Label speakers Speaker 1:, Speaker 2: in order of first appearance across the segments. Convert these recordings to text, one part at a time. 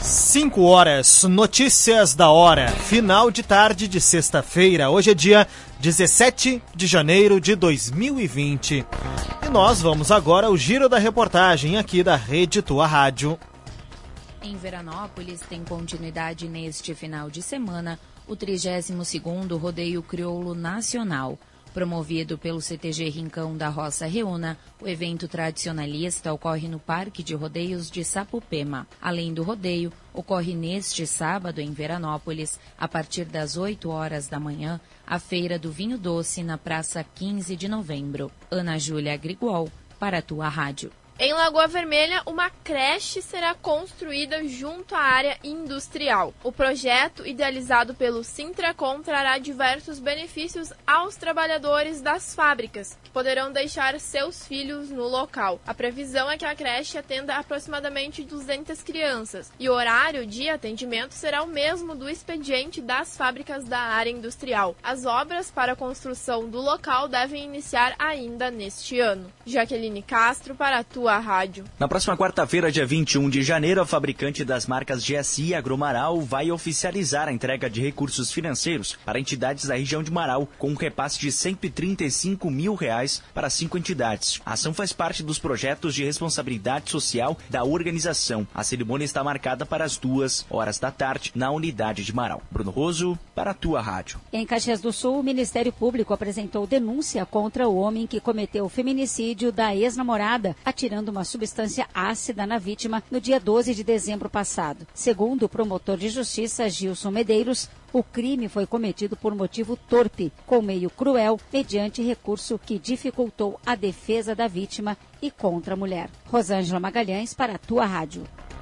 Speaker 1: 5 horas, notícias da hora, final de tarde de sexta-feira. Hoje é dia 17 de janeiro de 2020. E nós vamos agora ao giro da reportagem aqui da Rede Tua Rádio.
Speaker 2: Em Veranópolis tem continuidade neste final de semana o 32º Rodeio Crioulo Nacional. Promovido pelo CTG Rincão da Roça Reúna, o evento tradicionalista ocorre no Parque de Rodeios de Sapupema. Além do rodeio, ocorre neste sábado em Veranópolis, a partir das 8 horas da manhã, a Feira do Vinho Doce na Praça 15 de Novembro. Ana Júlia Griguol, para a Tua Rádio.
Speaker 3: Em Lagoa Vermelha, uma creche será construída junto à área industrial. O projeto, idealizado pelo Sintracom, trará diversos benefícios aos trabalhadores das fábricas, que poderão deixar seus filhos no local. A previsão é que a creche atenda aproximadamente 200 crianças, e o horário de atendimento será o mesmo do expediente das fábricas da área industrial. As obras para a construção do local devem iniciar ainda neste ano. Jaqueline Castro, para a Tua Rádio.
Speaker 4: Na próxima quarta-feira, dia 21 de janeiro, a fabricante das marcas GSI e Agromarau vai oficializar a entrega de recursos financeiros para entidades da região de Marau, com um repasse de R$135 mil para 5 entidades. A ação faz parte dos projetos de responsabilidade social da organização. A cerimônia está marcada para as 2 horas da tarde, na unidade de Marau. Bruno Roso, para a Tua Rádio.
Speaker 5: Em Caxias do Sul, o Ministério Público apresentou denúncia contra o homem que cometeu o feminicídio da ex-namorada, atirando uma substância ácida na vítima no dia 12 de dezembro passado. Segundo o promotor de justiça Gilson Medeiros, o crime foi cometido por motivo torpe, com meio cruel, mediante recurso que dificultou a defesa da vítima e contra a mulher. Rosângela Magalhães, para a Tua Rádio.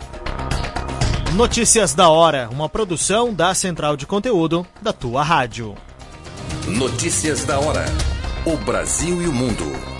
Speaker 1: Notícias da hora, uma produção da Central de Conteúdo da Tua Rádio.
Speaker 6: Notícias da hora. O Brasil e o mundo